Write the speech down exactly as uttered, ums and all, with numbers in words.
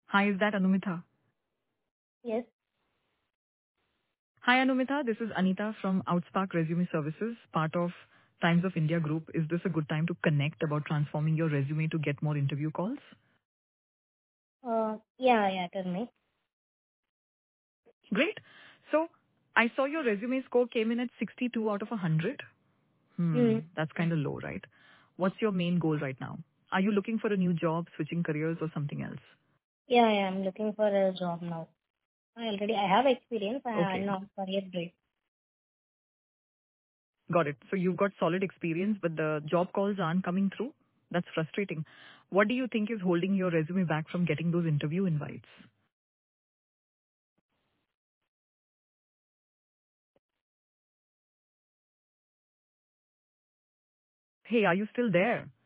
Hi, is that Anumita? Yes. Hi, Anumita. This is Anita from Outspark Resume Services, part of Times of India Group. Is this a good time to connect about transforming your resume to get more interview calls? Uh, yeah, yeah, tell me. Great. So I saw your resume score came in at sixty-two out of one hundred. Hmm, Mm. that's kind of low, right? What's your main goal right now? Are you looking for a new job, switching careers, or something else? Yeah, yeah, I'm looking for a job now. I already, I have experience. I, I'm Okay, not career break. got it. So you've got solid experience, but the job calls aren't coming through. That's frustrating. What do you think is holding your resume back from getting those interview invites? Hey, are you still there?